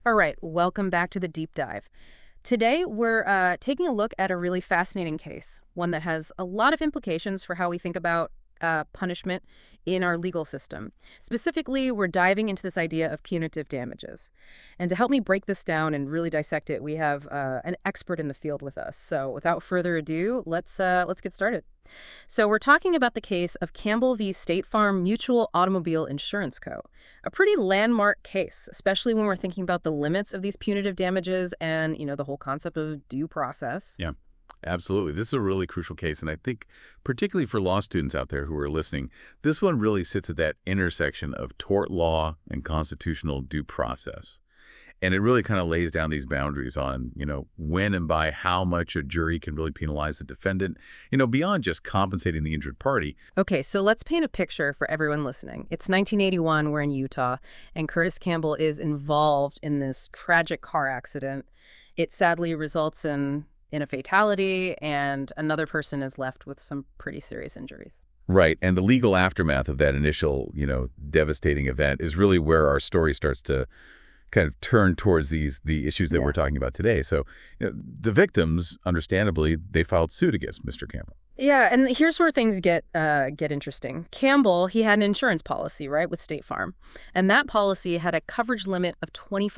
All right, welcome back to the deep dive. Today, we're taking a look at a really fascinating case, one that has a lot of implications for how we think about punishment in our legal system. Specifically, we're diving into this idea of punitive damages. And to help me break this down and really dissect it, we have an expert in the field with us. So without further ado, let's get started. So we're talking about the case of Campbell v. State Farm Mutual Automobile Insurance Co. A pretty landmark case, especially when we're thinking about the limits of these punitive damages and, the whole concept of due process. Yeah, absolutely. This is a really crucial case, and I think particularly for law students out there who are listening, this one really sits at that intersection of tort law and constitutional due process. And it really kind of lays down these boundaries on, when and by how much a jury can really penalize the defendant, beyond just compensating the injured party. Okay, so let's paint a picture for everyone listening. It's 1981, we're in Utah, and Curtis Campbell is involved in this tragic car accident. It sadly results in a fatality, and another person is left with some pretty serious injuries. Right. And the legal aftermath of that initial, devastating event is really where our story starts to kind of turn towards the issues that we're talking about today. So, the victims, understandably, they filed suit against Mr. Campbell. Yeah, and here's where things get interesting. Campbell, he had an insurance policy, right, with State Farm. And that policy had a coverage limit of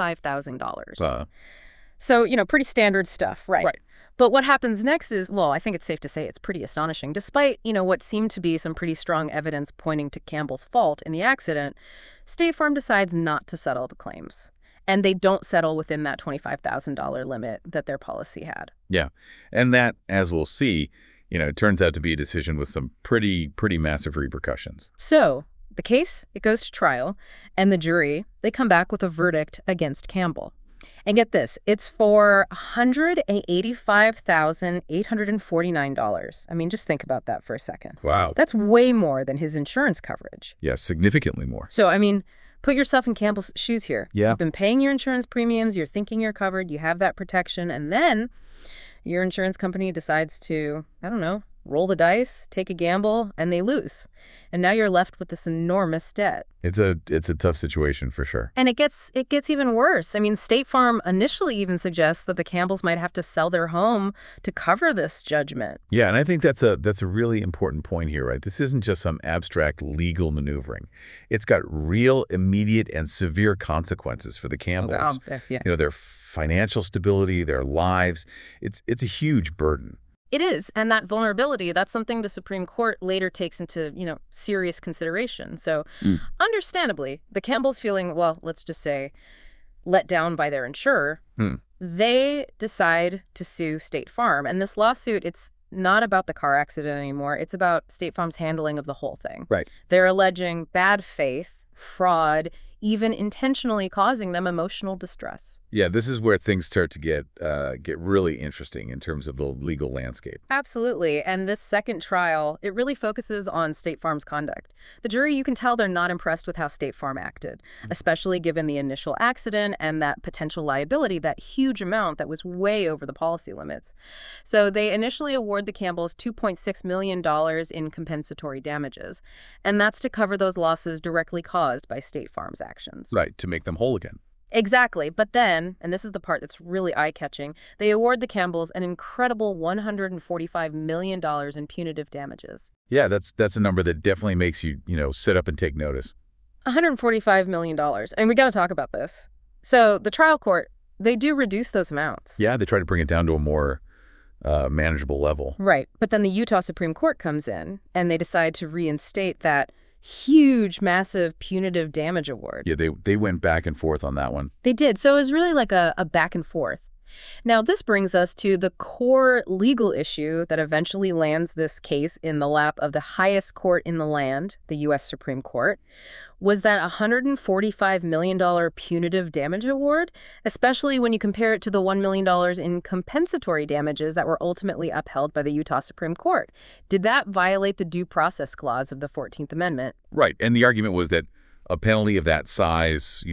$25,000. So, pretty standard stuff, right? Right. But what happens next is, well, I think it's safe to say it's pretty astonishing. Despite, what seemed to be some pretty strong evidence pointing to Campbell's fault in the accident, State Farm decides not to settle the claims. And they don't settle within that $25,000 limit that their policy had. Yeah. And that, as we'll see, it turns out to be a decision with some pretty massive repercussions. So the case, it goes to trial, and the jury, they come back with a verdict against Campbell. And get this, it's for $185,849. I mean, just think about that for a second. Wow. That's way more than his insurance coverage. Yeah, significantly more. So, I mean, put yourself in Campbell's shoes here. Yeah. You've been paying your insurance premiums, you're thinking you're covered, you have that protection, and then your insurance company decides to, I don't know, roll the dice, take a gamble, and they lose. And now you're left with this enormous debt. It's a tough situation for sure. And it gets even worse. I mean, State Farm initially even suggests that the Campbells might have to sell their home to cover this judgment. Yeah, and I think that's a really important point here, right? This isn't just some abstract legal maneuvering. It's got real, immediate, and severe consequences for the Campbells. Yeah. Their financial stability, their lives. It's a huge burden. It is, and that vulnerability, that's something the Supreme Court later takes into, serious consideration. So, understandably, the Campbells feeling, well, let's just say, let down by their insurer, they decide to sue State Farm. And this lawsuit, it's not about the car accident anymore. It's about State Farm's handling of the whole thing. Right. They're alleging bad faith, fraud, even intentionally causing them emotional distress. Yeah, this is where things start to get really interesting in terms of the legal landscape. Absolutely. And this second trial, it really focuses on State Farm's conduct. The jury, you can tell they're not impressed with how State Farm acted, especially given the initial accident and that potential liability, that huge amount that was way over the policy limits. So they initially award the Campbells $2.6 million in compensatory damages. And that's to cover those losses directly caused by State Farm's actions. Right, to make them whole again. Exactly. But then, and this is the part that's really eye-catching, they award the Campbells an incredible $145 million in punitive damages. Yeah, that's a number that definitely makes you, sit up and take notice. $145 million. And we got to talk about this. So the trial court, they do reduce those amounts. Yeah, they try to bring it down to a more manageable level. Right. But then the Utah Supreme Court comes in, and they decide to reinstate that huge, massive punitive damage award. Yeah, they went back and forth on that one. They did. So it was really like a back and forth. Now, this brings us to the core legal issue that eventually lands this case in the lap of the highest court in the land, the U.S. Supreme Court. Was that $145 million punitive damage award, especially when you compare it to the $1 million in compensatory damages that were ultimately upheld by the Utah Supreme Court? Did that violate the Due Process Clause of the 14th Amendment? Right. And the argument was that a penalty of that size,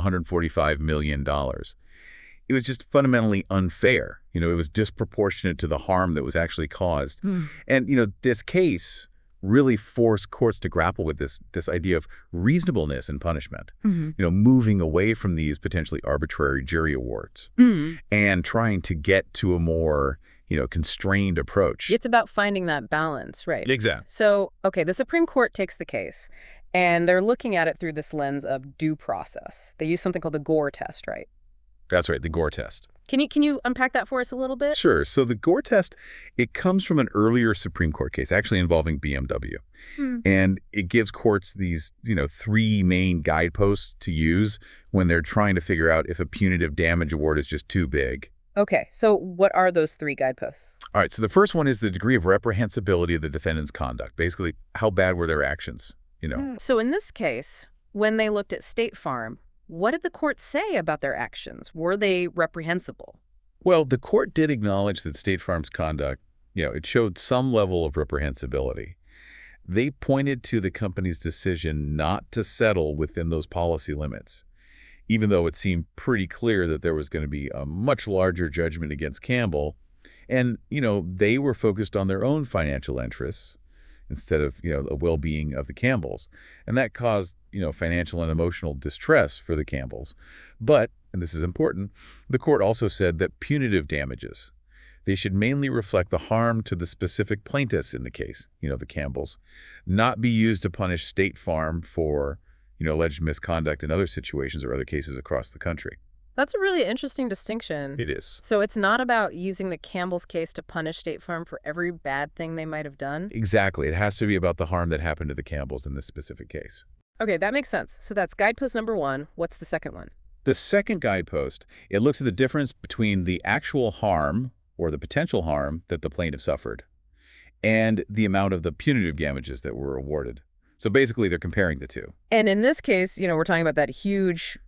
$145 million, it was just fundamentally unfair. It was disproportionate to the harm that was actually caused. And, this case really forced courts to grapple with this idea of reasonableness in punishment, Hmm. moving away from these potentially arbitrary jury awards Mm. and trying to get to a more, constrained approach. It's about finding that balance, right? Exactly. So, okay, the Supreme Court takes the case, and they're looking at it through this lens of due process. They use something called the Gore test, right? That's right, the Gore test. Can you unpack that for us a little bit? Sure. So the Gore test, it comes from an earlier Supreme Court case, actually involving BMW. Hmm. And it gives courts these, three main guideposts to use when they're trying to figure out if a punitive damage award is just too big. Okay, so what are those three guideposts? All right, so the first one is the degree of reprehensibility of the defendant's conduct. Basically, how bad were their actions. So in this case, when they looked at State Farm, what did the court say about their actions? Were they reprehensible? Well, the court did acknowledge that State Farm's conduct, it showed some level of reprehensibility. They pointed to the company's decision not to settle within those policy limits, even though it seemed pretty clear that there was going to be a much larger judgment against Campbell. And, they were focused on their own financial interests instead of, the well-being of the Campbells. And that caused, financial and emotional distress for the Campbells. But, and this is important, the court also said that punitive damages, they should mainly reflect the harm to the specific plaintiffs in the case, the Campbells, not be used to punish State Farm for, alleged misconduct in other situations or other cases across the country. That's a really interesting distinction. It is. So it's not about using the Campbell's case to punish State Farm for every bad thing they might have done? Exactly. It has to be about the harm that happened to the Campbells in this specific case. Okay, that makes sense. So that's guidepost number one. What's the second one? The second guidepost, it looks at the difference between the actual harm or the potential harm that the plaintiff suffered and the amount of the punitive damages that were awarded. So basically, they're comparing the two. And in this case, we're talking about that huge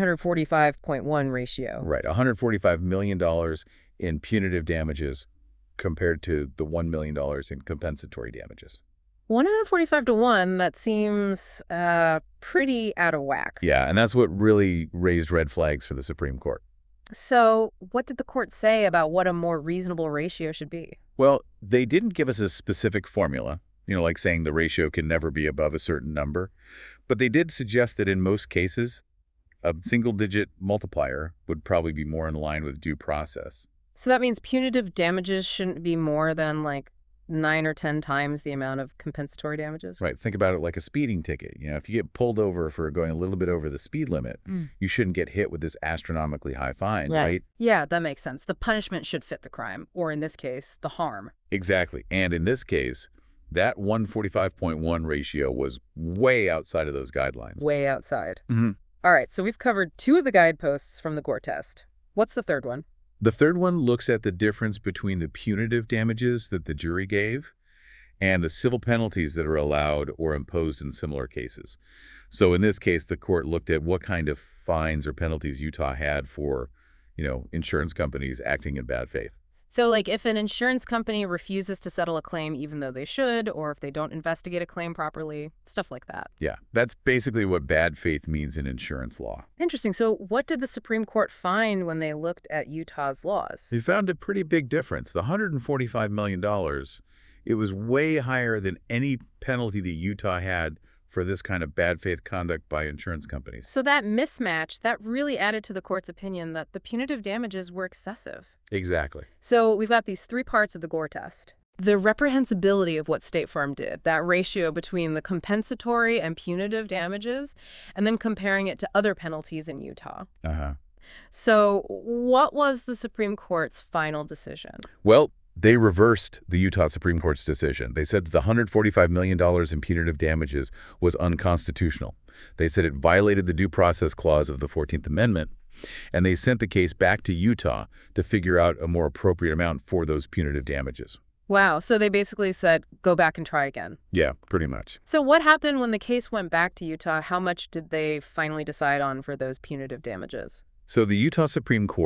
145.1 ratio. Right, $145 million in punitive damages compared to the $1 million in compensatory damages. 145 to 1, that seems pretty out of whack. Yeah, and that's what really raised red flags for the Supreme Court. So what did the court say about what a more reasonable ratio should be? Well, they didn't give us a specific formula, like saying the ratio can never be above a certain number. But they did suggest that in most cases, a single-digit multiplier would probably be more in line with due process. So that means punitive damages shouldn't be more than 9 or 10 times the amount of compensatory damages? Right. Think about it like a speeding ticket. If you get pulled over for going a little bit over the speed limit, you shouldn't get hit with this astronomically high fine, right? Yeah, that makes sense. The punishment should fit the crime, or in this case, the harm. Exactly. And in this case, that 145.1 ratio was way outside of those guidelines. Way outside. Mm-hmm. All right, so we've covered two of the guideposts from the Gore test. What's the third one? The third one looks at the difference between the punitive damages that the jury gave and the civil penalties that are allowed or imposed in similar cases. So in this case, the court looked at what kind of fines or penalties Utah had for, insurance companies acting in bad faith. So, if an insurance company refuses to settle a claim even though they should, or if they don't investigate a claim properly, stuff like that. Yeah, that's basically what bad faith means in insurance law. Interesting. So what did the Supreme Court find when they looked at Utah's laws? They found a pretty big difference. The $145 million, it was way higher than any penalty that Utah had for this kind of bad faith conduct by insurance companies. So that mismatch, that really added to the court's opinion that the punitive damages were excessive. Exactly. So we've got these three parts of the Gore test. The reprehensibility of what State Farm did, that ratio between the compensatory and punitive damages, and then comparing it to other penalties in Utah. Uh-huh. So what was the Supreme Court's final decision? Well, they reversed the Utah Supreme Court's decision. They said that the $145 million in punitive damages was unconstitutional. They said it violated the Due Process Clause of the 14th Amendment, and they sent the case back to Utah to figure out a more appropriate amount for those punitive damages. Wow, so they basically said, go back and try again. Yeah, pretty much. So what happened when the case went back to Utah? How much did they finally decide on for those punitive damages? So the Utah Supreme Court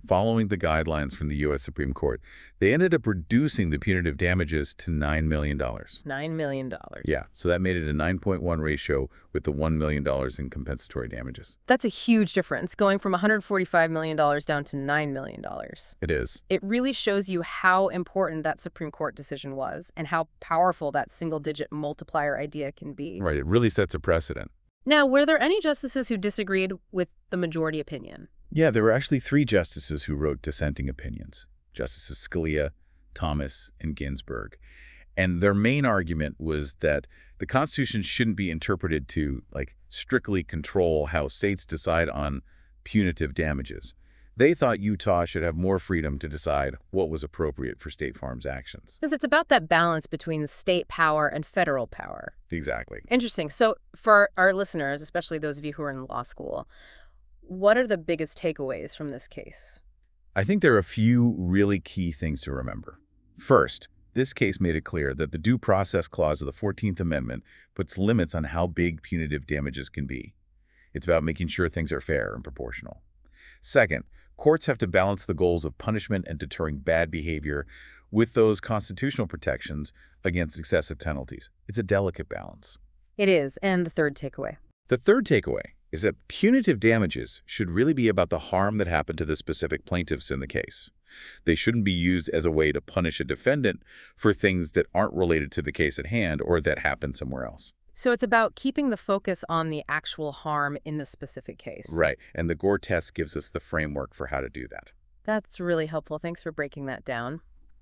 following the guidelines from the U.S. Supreme Court, they ended up reducing the punitive damages to $9 million. $9 million. Yeah, so that made it a 9.1 ratio with the $1 million in compensatory damages. That's a huge difference, going from $145 million down to $9 million. It is. It really shows you how important that Supreme Court decision was and how powerful that single-digit multiplier idea can be. Right, it really sets a precedent. Now, were there any justices who disagreed with the majority opinion? Yeah, there were actually 3 justices who wrote dissenting opinions: Justices Scalia, Thomas, and Ginsburg. And their main argument was that the Constitution shouldn't be interpreted to, strictly control how states decide on punitive damages. They thought Utah should have more freedom to decide what was appropriate for State Farm's actions. Because it's about that balance between state power and federal power. Exactly. Interesting. So for our listeners, especially those of you who are in law school, what are the biggest takeaways from this case? I think there are a few really key things to remember. First, this case made it clear that the Due Process Clause of the 14th Amendment puts limits on how big punitive damages can be. It's about making sure things are fair and proportional. Second, courts have to balance the goals of punishment and deterring bad behavior with those constitutional protections against excessive penalties. It's a delicate balance. It is. And the third takeaway? The third takeaway is that punitive damages should really be about the harm that happened to the specific plaintiffs in the case. They shouldn't be used as a way to punish a defendant for things that aren't related to the case at hand or that happened somewhere else. So it's about keeping the focus on the actual harm in the specific case. Right. And the Gore test gives us the framework for how to do that. That's really helpful. Thanks for breaking that down.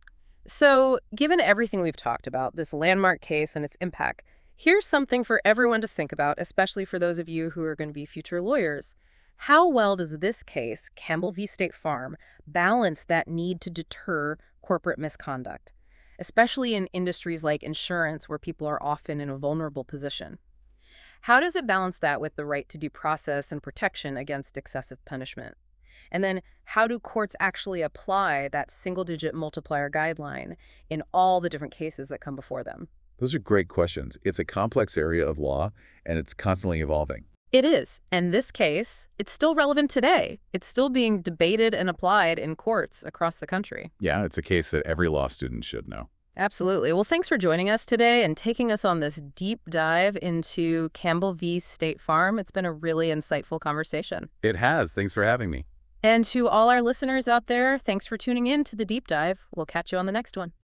So given everything we've talked about, this landmark case and its impact, here's something for everyone to think about, especially for those of you who are going to be future lawyers. How well does this case, Campbell v. State Farm, balance that need to deter corporate misconduct, especially in industries like insurance where people are often in a vulnerable position? How does it balance that with the right to due process and protection against excessive punishment? And then how do courts actually apply that single-digit multiplier guideline in all the different cases that come before them? Those are great questions. It's a complex area of law, and it's constantly evolving. It is. And this case, it's still relevant today. It's still being debated and applied in courts across the country. Yeah, it's a case that every law student should know. Absolutely. Well, thanks for joining us today and taking us on this deep dive into Campbell v. State Farm. It's been a really insightful conversation. It has. Thanks for having me. And to all our listeners out there, thanks for tuning in to the deep dive. We'll catch you on the next one.